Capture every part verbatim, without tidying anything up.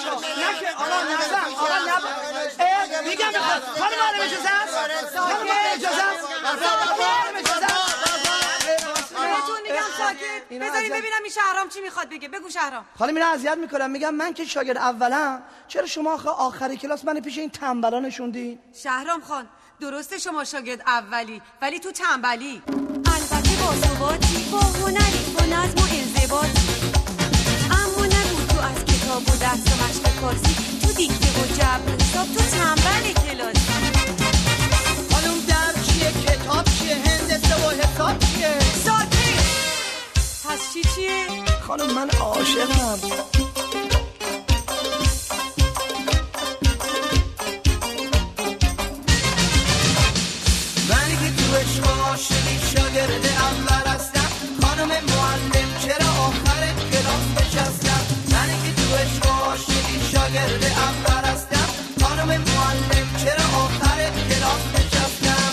نه که آقا نزن آقا نبا میگم بخواد خانم معلم اجازه هست خانم معلم اجازه هست خانم معلم اجازه هست بهتون میگم ساکت بذارید ببینم این شهرام چی میخواد بگه. بگو شهرام. خانم اینا اذیت میکنم. میگم من که شاگرد اولم، چرا شما آخه آخر کلاس من پیش این تنبلا نشوندین؟ شهرام خان درسته شما شاگرد اولی ولی تو تنبلی. البته با ثباتی با هنری با نظم و انضباطی، اما نگو تو از کتاب و درس و مشق کارسی، تو دیکته و جبر حساب تو تنبل کلاسی. خانم درس چیه؟ کتاب چیه؟ هندسه و حساب چیه؟ ساکت. پس چی چیه؟ خانم من عاشقم. منی که تو عشق عاشقی شاگرد اول هستم، خانم معلم چرا آخر کلاس نشستم؟ منی که تو عشق عاشقی شاگرد اول هستم، خانم معلم چرا آخر کلاس نشستم؟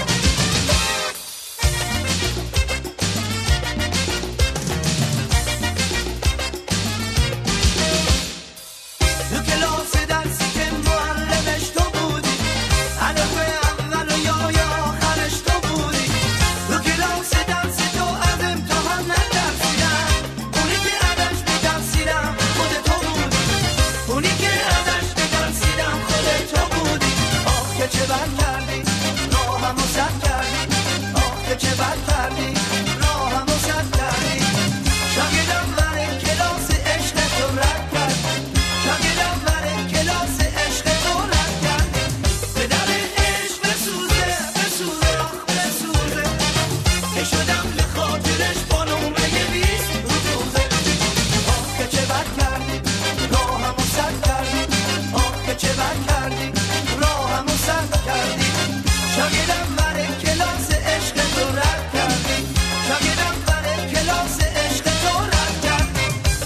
تو کلاس درسی که معلمش تو بودی، علاقه اول و یا یا آخرش تو بودی. تو کلاس درسی تو از امتحان نترسیدم، اونی که ازش میترسیدم خود تو بودی، اونی که ازش میترسیدم خود تو بودی. آخ که چه بد کردی راهمو سد کردی، آخ که چه بد کردی راهمو سد کردی. شاگردم من کلاس عشق تو رد کردی، شاگردم من کلاس عشق تو رد کردی. به در عشق بسوزه بسوزه آخ بسوزه، که شدم به خاطرش با نمره بیست روزه. آخ که چه بد کردی راهمو سد کردی، آخ که چه بد کردی راهمو سد کردی. شاگردم من کلاس عشق تو رد کردی، شاگردم من کلاس عشق تو رد کردی.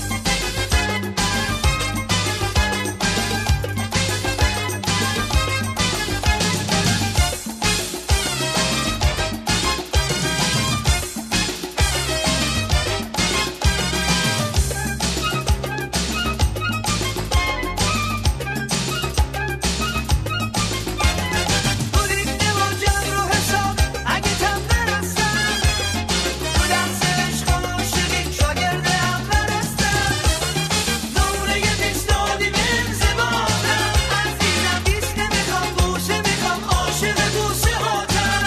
تو دیکته و جبر و حساب اگه تم برستم، تو درس عشق و عاشقی شاگرد اول هستم. نمره بیست دادی به انضباطم، عزیزم بیست نمیخوام بوسه میخوام عاشق بوسه هاتم.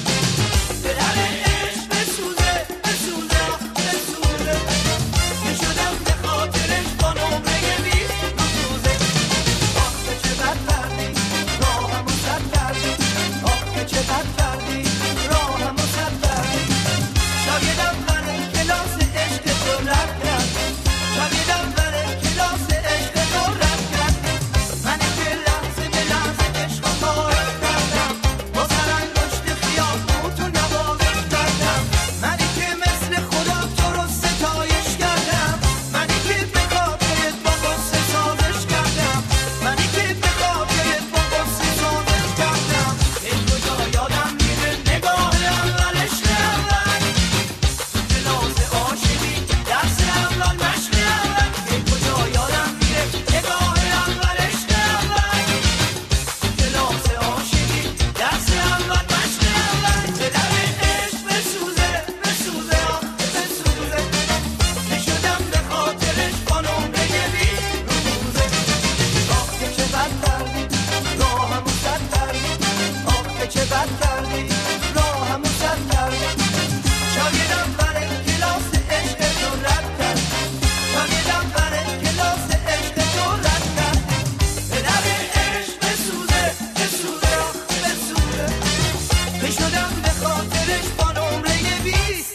به در عشق بسوزه بسوزه آخ بسوزه، که شدم به خاطرش با نمره بیست روزه. آخ که چه بد کردی راهمو سد کردی، آخ که چه بد کردی راهمو سد کردی. شاگردم من کلاس عشق تو رد کردی، شاگردم من کلاس عشق تو رد کردی. من که لحظه به لحظه عشق و مارد کردم، با سرانگشت خیال تو نوازش کردم. منی که مثل خدا تو رو ستایش کردم، منی که به خاطرت با قصه سازش کردم، منی که به خاطرت با قصه سازش کردم. ای کجا یادم میره نگاه اول عشق اول، تو کلاس عاشقی درس اول مشق اول. ای کجا یادم میره نگاه اول عشق اول، تو کلاس عاشقی درس اول مشق اول. به در عشق بسوزه بسوزه آخ بسوزه، که شدم به خاطرش با نمره بیست روزه. آخ که چه بد کردی راهمو سد کردی، آخ که چه بد کردی راهمو سد کردی. شاگردم من کلاس عشق تو رد کردی، شاگردم من کلاس عشق تو رد کردی. به در عشق بسوزه بسوزه آخ بسوزه، که شدم به خاطرش با نمره بیست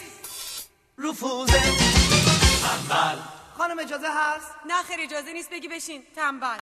رفوزه. تنبل. خانم اجازه هست؟ نه خیر اجازه نیست بگی بشین تنبل.